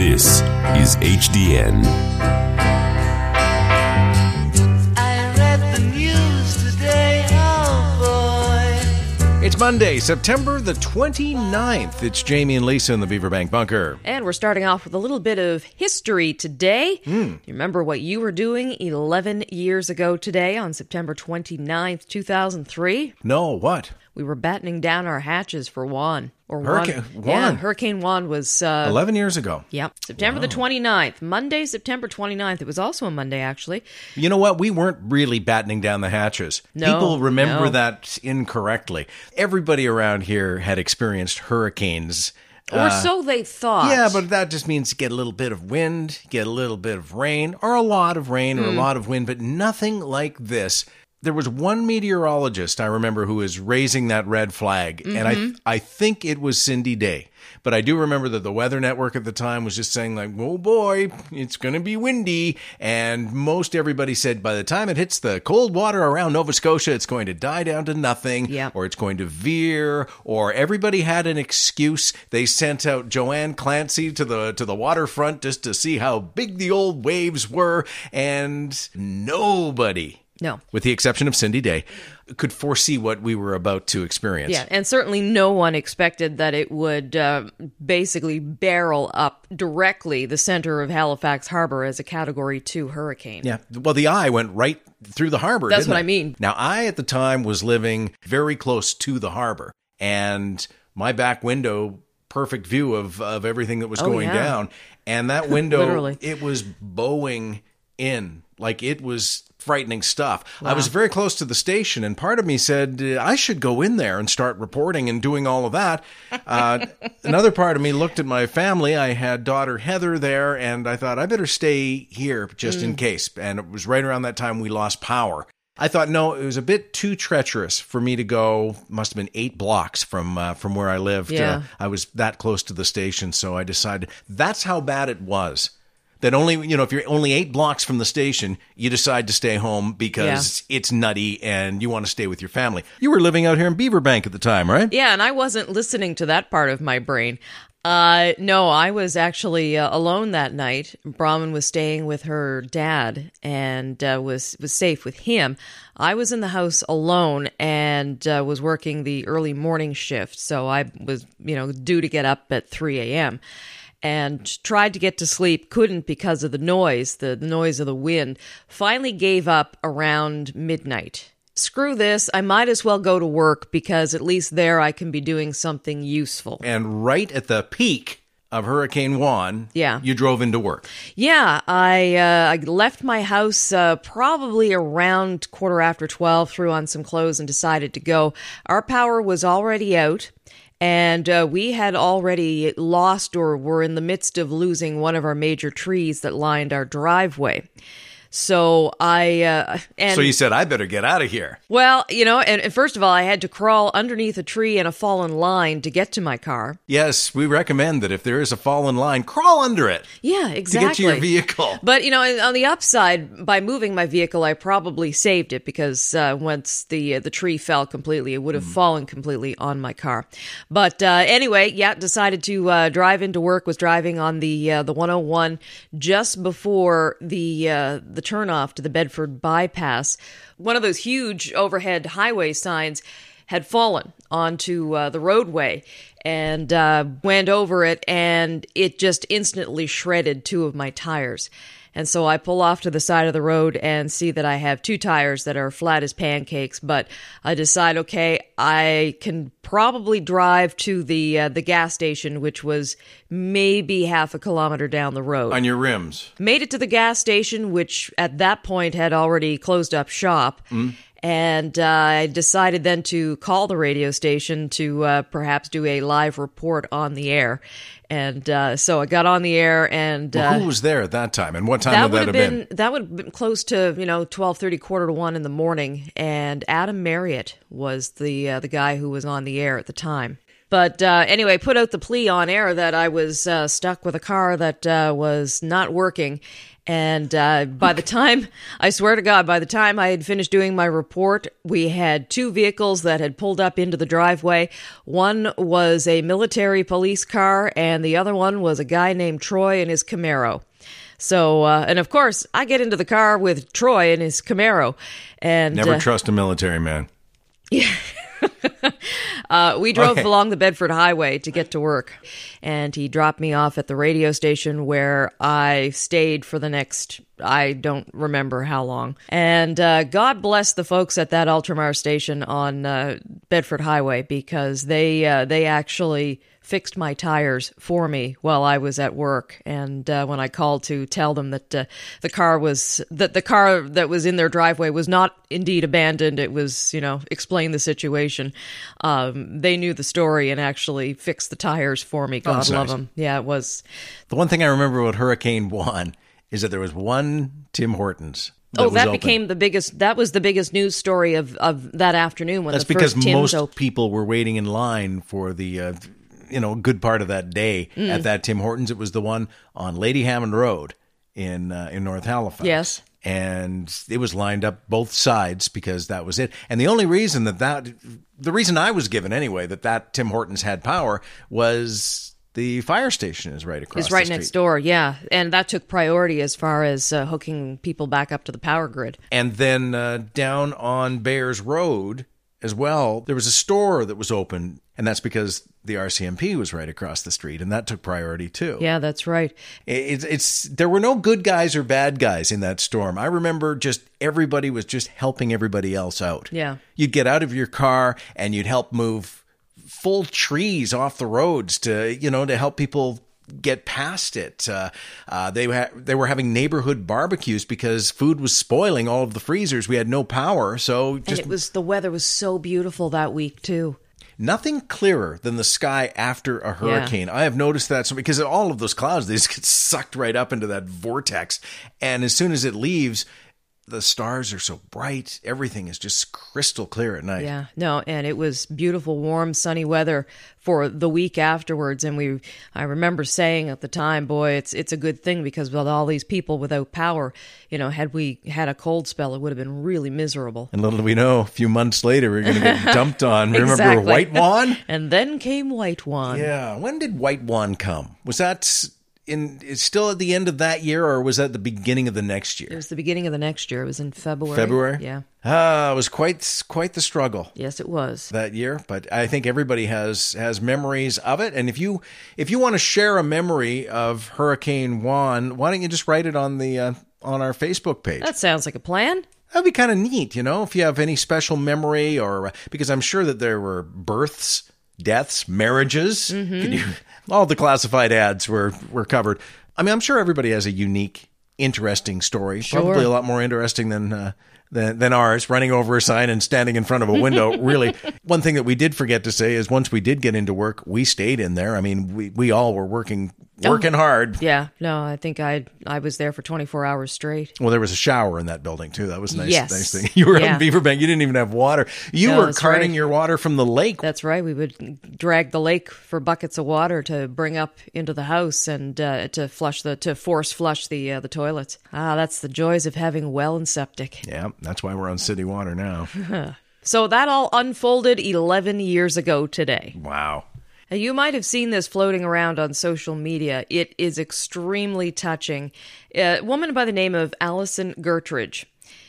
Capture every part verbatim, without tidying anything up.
This is H D N. I read the news today, oh boy. It's Monday, September the twenty-ninth. It's Jamie and Lisa in the Beaverbank Bunker. And we're starting off with a little bit of history today. Mm. You remember what you were doing eleven years ago today on September twenty-ninth, two thousand three? No, what? We were battening down our hatches for Juan. Or Hurricane Juan. Juan. Yeah, Hurricane Juan was... Uh, eleven years ago. Yep. September Wow. the twenty-ninth. Monday, September twenty-ninth. It was also a Monday, actually. You know what? We weren't really battening down the hatches. No, People remember no. that incorrectly. Everybody around here had experienced hurricanes. Or so they thought. Yeah, but that just means you get a little bit of wind, get a little bit of rain, or a lot of rain, or a lot of wind, but nothing like this. There was one meteorologist I remember who was raising that red flag, and I I think it was Cindy Day. But I do remember that the Weather Network at the time was just saying like, oh boy, it's going to be windy. And most everybody said by the time it hits the cold water around Nova Scotia, it's going to die down to nothing, Yeah. or it's going to veer, or everybody had an excuse. They sent out Joanne Clancy to the to the waterfront just to see how big the old waves were, and nobody, No. with the exception of Cindy Day, could foresee what we were about to experience. Yeah, and certainly no one expected that it would uh, basically barrel up directly the center of Halifax Harbor as a Category two hurricane. Yeah. Well, the eye went right through the harbor. That's didn't what it? I mean. Now, I at the time was living very close to the harbor, and my back window, perfect view of, of everything that was Oh, going yeah. down. And that window, Literally. it was bowing in. Like, it was frightening stuff. I was very close to the station, and part of me said, uh, I should go in there and start reporting and doing all of that. Uh, another part of me looked at my family. I had daughter Heather there, and I thought, I better stay here just in case. And it was right around that time we lost power. I thought, no, it was a bit too treacherous for me to go. Must have been eight blocks from uh, from where I lived. Yeah. Uh, I was that close to the station, so I decided that's how bad it was. That only, you know, if you're only eight blocks from the station, you decide to stay home because it's nutty and you want to stay with your family. You were living out here in Beaverbank at the time, right? Yeah, and I wasn't listening to that part of my brain. Uh, no, I was actually uh, alone that night. Brahman was staying with her dad and uh, was was safe with him. I was in the house alone and uh, was working the early morning shift, so I was, you know, due to get up at three a.m. and tried to get to sleep, couldn't because of the noise, the, the noise of the wind. Finally gave up around midnight. Screw this, I might as well go to work because at least there I can be doing something useful. And right at the peak of Hurricane Juan, Yeah. you drove into work. Yeah, I uh, I left my house uh, probably around quarter after twelve, threw on some clothes and decided to go. Our power was already out. And uh, we had already lost or were in the midst of losing one of our major trees that lined our driveway. So I, uh, and So you said, I better get out of here. well, you know, and, and first of all, I had to crawl underneath a tree in a fallen line to get to my car. Yes, we recommend that if there is a fallen line, crawl under it Yeah, to exactly. get to your vehicle. But, you know, on the upside, by moving my vehicle, I probably saved it because uh, once the uh, the tree fell completely, it would have fallen completely on my car. But uh, anyway, yeah, decided to uh, drive into work, was driving on the uh, the one oh one just before the uh, the turnoff to the Bedford bypass. One of those huge overhead highway signs had fallen onto uh, the roadway and uh, went over it, and it just instantly shredded two of my tires. And so I pull off to the side of the road and see that I have two tires that are flat as pancakes, but I decide, okay, I can probably drive to the uh, the gas station, which was maybe half a kilometer down the road. On your rims. Made it to the gas station, which at that point had already closed up shop. And uh, I decided then to call the radio station to uh, perhaps do a live report on the air. And uh, so I got on the air, and Well, uh, who was there at that time, and what time that would would that have have been, been? that would have been close to, you know, twelve thirty, quarter to one in the morning. And Adam Marriott was the uh, the guy who was on the air at the time. But uh, anyway, put out the plea on air that I was uh, stuck with a car that uh, was not working, And uh, by the time, I swear to God, by the time I had finished doing my report, we had two vehicles that had pulled up into the driveway. One was a military police car, and the other one was a guy named Troy in his Camaro. So, uh, and of course, I get into the car with Troy in his Camaro. And Never uh, trust a military man. Uh, we drove Okay. along the Bedford Highway to get to work, and he dropped me off at the radio station where I stayed for the next, I don't remember how long. And uh, God bless the folks at that Ultramar station on uh, Bedford Highway, because they uh, they actually fixed my tires for me while I was at work. And uh, when I called to tell them that uh, the car was that the car that was in their driveway was not indeed abandoned, it was, you know, explain the situation. Um, they knew the story and actually fixed the tires for me. God that's love nice. them. Yeah, it was. The one thing I remember about Hurricane Juan is that there was one Tim Hortons. Oh, was that open. became the biggest. That was the biggest news story of, of that afternoon when That's the because first Tim's most opened. people were waiting in line for the, uh, you know, good part of that day Mm. at that Tim Hortons. It was the one on Lady Hammond Road in uh, in North Halifax. Yes. And it was lined up both sides because that was it. And the only reason that that, the reason I was given anyway, that that Tim Hortons had power was the fire station is right across It's right the next street. door, yeah. And that took priority as far as uh, hooking people back up to the power grid. And then uh, down on Bayers Road as well, there was a store that was open, and that's because the R C M P was right across the street, and that took priority too. Yeah, that's right. It's, it's there were no good guys or bad guys in that storm. I remember just everybody was just helping everybody else out. Yeah. You'd get out of your car and you'd help move full trees off the roads to, you know, to help people get past it. Uh, uh, they ha- they were having neighborhood barbecues because food was spoiling all of the freezers. We had no power, so And just it was the weather was so beautiful that week too. nothing clearer than the sky after a hurricane. I have noticed that so because all of those clouds, they just get sucked right up into that vortex. And as soon as it leaves, the stars are so bright. Everything is just crystal clear at night. Yeah, no, and it was beautiful, warm, sunny weather for the week afterwards. And we, I remember saying at the time, boy, it's it's a good thing because with all these people without power, you know, had we had a cold spell, it would have been really miserable. And little do we know, a few months later, we're going to get dumped on. Remember Exactly. White Juan? And then came White Juan. Yeah. When did White Juan come? Was that in? It's still at the end of that year, or was that the beginning of the next It year? was the beginning of the next year. It was in February. February? Yeah. Ah, it was quite quite the struggle Yes, it was. that year, but I think everybody has has memories of it. And if you if you want to share a memory of Hurricane Juan, why don't you just write it on the uh, on our Facebook page? That sounds like a plan. That'd be kind of neat, you know, if you have any special memory, or because I'm sure that there were births, deaths, marriages. Can you, all the classified ads were were covered. I mean, I'm sure everybody has a unique, interesting story. Sure. Probably a lot more interesting than uh, than than ours. Running over a sign and standing in front of a window. Really, one thing that we did forget to say is once we did get into work, we stayed in there. I mean, we we all were working working hard. Yeah. No, I think I I was there for twenty-four hours straight. Well, there was a shower in that building too. That was a nice, Yes. nice thing. You were Yeah. on Beaverbank. You didn't even have water. You No, were that's carting right. your water from the lake. That's right. We would drag the lake for buckets of water to bring up into the house and uh, to flush the to force flush the uh, the toilets. Ah, that's the joys of having well and septic. Yeah, that's why we're on city water now. So that all unfolded eleven years ago today. Wow. Now, you might have seen this floating around on social media. It is extremely touching. A woman by the name of Alison Gertridge.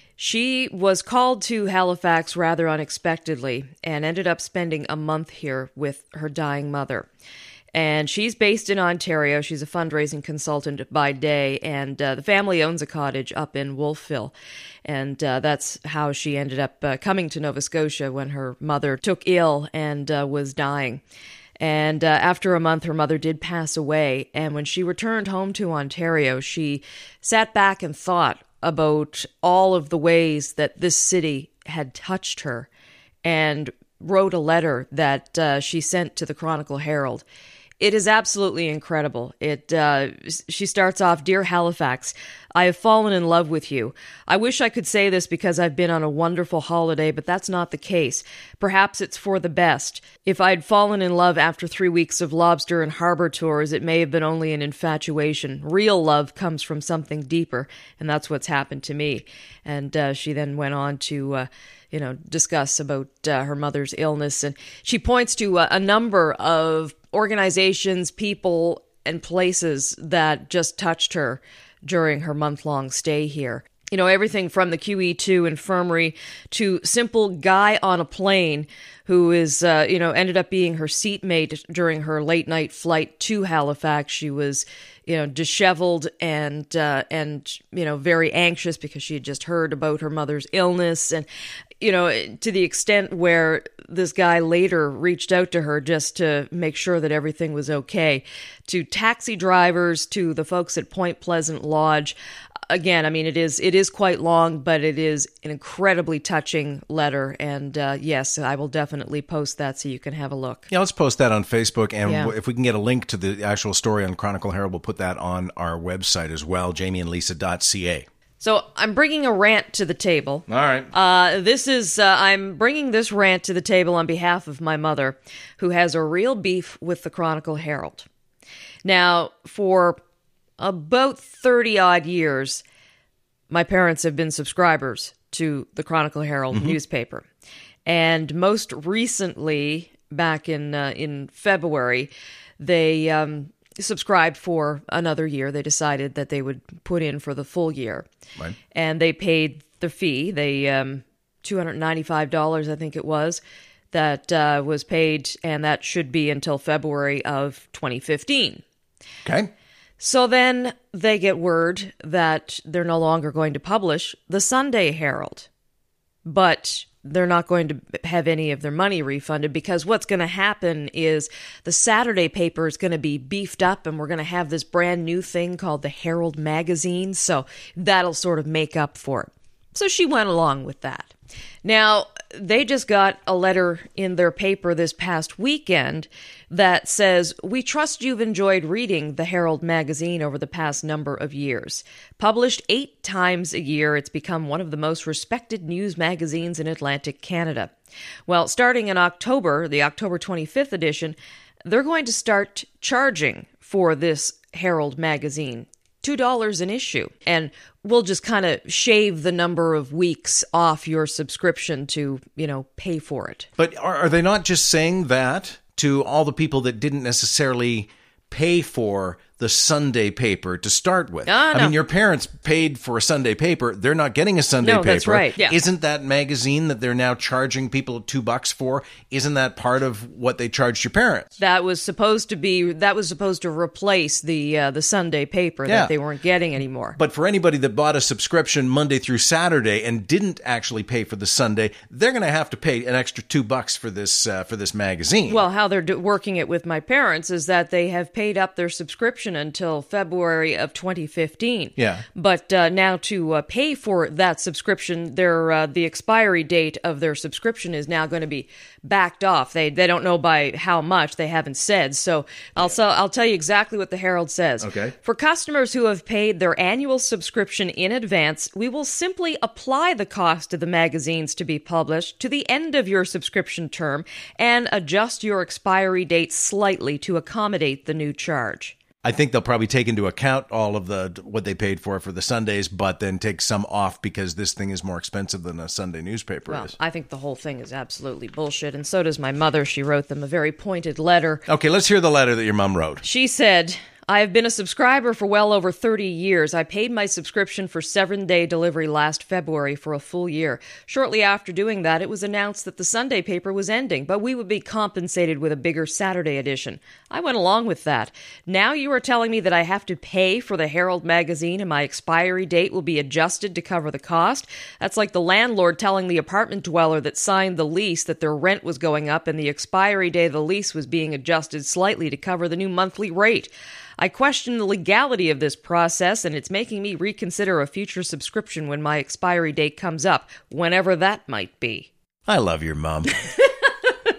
She was called to Halifax rather unexpectedly and ended up spending a month here with her dying mother. And she's based in Ontario. She's a fundraising consultant by day, and uh, the family owns a cottage up in Wolfville. And uh, that's how she ended up uh, coming to Nova Scotia when her mother took ill and uh, was dying. And uh, after a month, her mother did pass away. And when she returned home to Ontario, she sat back and thought about all of the ways that this city had touched her and wrote a letter that uh, she sent to the Chronicle Herald. It is absolutely incredible. It. Uh, she starts off, "Dear Halifax, I have fallen in love with you. I wish I could say this because I've been on a wonderful holiday, but that's not the case. Perhaps it's for the best. If I'd fallen in love after three weeks of lobster and harbor tours, it may have been only an infatuation. Real love comes from something deeper, and that's what's happened to me." And uh, she then went on to... Uh, you know, discuss about uh, her mother's illness. And she points to a, a number of organizations, people, and places that just touched her during her month-long stay here. You know, everything from the Q E two infirmary to simple guy on a plane who is, uh, you know, ended up being her seatmate during her late-night flight to Halifax. She was, you know, disheveled and, uh, and you know, very anxious because she had just heard about her mother's illness. And, you know, to the extent where this guy later reached out to her just to make sure that everything was okay. To taxi drivers, to the folks at Point Pleasant Lodge. Again, I mean, it is it is quite long, but it is an incredibly touching letter. And uh, yes, I will definitely post that so you can have a look. Yeah, let's post that on Facebook. And Yeah. if we can get a link to the actual story on Chronicle Herald, we'll put that on our website as well, jamie and lisa dot c a. So I'm bringing a rant to the table. All right. Uh, this is, uh, I'm bringing this rant to the table on behalf of my mother, who has a real beef with the Chronicle Herald. Now, for about thirty odd years, my parents have been subscribers to the Chronicle Herald mm-hmm. newspaper. And most recently, back in, uh, in February, they, um, subscribed for another year. They decided that they would put in for the full year. Right. And they paid the fee. They um, two hundred ninety-five dollars, I think it was, that uh, was paid, and that should be until February of twenty fifteen. Okay. So then they get word that they're no longer going to publish the Sunday Herald. But they're not going to have any of their money refunded, because what's going to happen is the Saturday paper is going to be beefed up, and we're going to have this brand new thing called the Herald Magazine. So that'll sort of make up for it. So she went along with that. Now, they just got a letter in their paper this past weekend that says, "We trust you've enjoyed reading the Herald Magazine over the past number of years. Published eight times a year, it's become one of the most respected news magazines in Atlantic Canada. Well, starting in October, the October twenty-fifth edition, they're going to start charging for this Herald Magazine. two dollars an issue. And we'll just kind of shave the number of weeks off your subscription to, you know, pay for it." But are, are they not just saying that to all the people that didn't necessarily pay for the Sunday paper to start with? Ah, no. I mean, your parents paid for a Sunday paper. They're not getting a Sunday No, paper. that's right, yeah. Isn't that magazine that they're now charging people two bucks for, isn't that part of what they charged your parents? That was supposed to be, that was supposed to replace the uh, the Sunday paper Yeah. that they weren't getting anymore. But for anybody that bought a subscription Monday through Saturday and didn't actually pay for the Sunday, they're going to have to pay an extra two bucks for this uh, for this magazine. Well, how they're do- working it with my parents is that they have paid up their subscription until February of twenty fifteen. Yeah. But uh, now to uh, pay for that subscription, their uh, the expiry date of their subscription is now going to be backed off. They they don't know by how much. They haven't said. So I'll so, I'll tell you exactly what the Herald says. Okay. For customers who have paid their annual subscription in advance, we will simply apply the cost of the magazines to be published to the end of your subscription term and adjust your expiry date slightly to accommodate the new charge. I think they'll probably take into account all of the what they paid for for the Sundays, but then take some off because this thing is more expensive than a Sunday newspaper Well, is. I think the whole thing is absolutely bullshit, and so does my mother. She wrote them a very pointed letter. Okay, let's hear the letter that your mom wrote. She said, "I have been a subscriber for well over thirty years. I paid my subscription for seven-day delivery last February for a full year. Shortly after doing that, it was announced that the Sunday paper was ending, but we would be compensated with a bigger Saturday edition. I went along with that. Now you are telling me that I have to pay for the Herald Magazine and my expiry date will be adjusted to cover the cost? That's like the landlord telling the apartment dweller that signed the lease that their rent was going up and the expiry date of the lease was being adjusted slightly to cover the new monthly rate. I question the legality of this process, and it's making me reconsider a future subscription when my expiry date comes up, whenever that might be." I love your mom.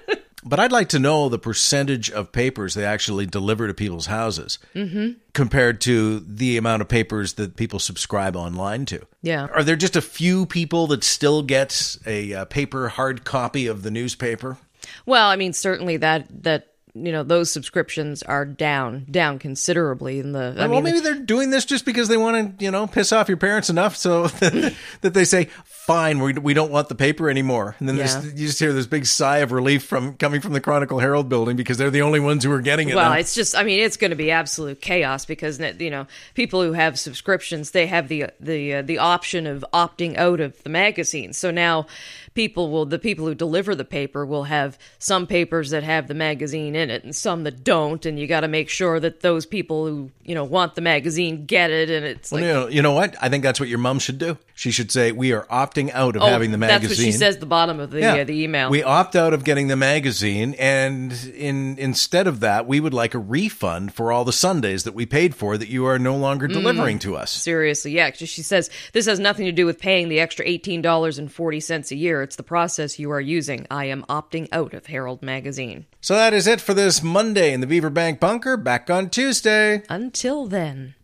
But I'd like to know the percentage of papers they actually deliver to people's houses mm-hmm. compared to the amount of papers that people subscribe online to. Yeah. Are there just a few people that still get a uh, paper hard copy of the newspaper? Well, I mean, certainly that that you know those subscriptions are down down considerably in the. I well, mean, maybe they're doing this just because they want to, you know, piss off your parents enough so that, that they say, "Fine, we we don't want the paper anymore." And then Yeah. there's, you just hear this big sigh of relief from coming from the Chronicle Herald building because they're the only ones who are getting it. Well, now. it's just, I mean, it's going to be absolute chaos because, you know, people who have subscriptions, they have the the uh, the option of opting out of the magazine. So now people will, the people who deliver the paper will have some papers that have the magazine in it and some that don't. And you got to make sure that those people who, you know, want the magazine get it. And it's Well, like, you know, you know what? I think that's what your mom should do. She should say, "We are opting out of oh, having the magazine." that's what she says at the bottom of the, Yeah. uh, the email. We opt out of getting the magazine, and in instead of that, we would like a refund for all the Sundays that we paid for that you are no longer delivering to us. Seriously, yeah. She says this has nothing to do with paying the extra eighteen dollars and forty cents a year. It's the process you are using. I am opting out of Herald Magazine. So that is it for this Monday in the Beaver Bank Bunker. Back on Tuesday. Until then.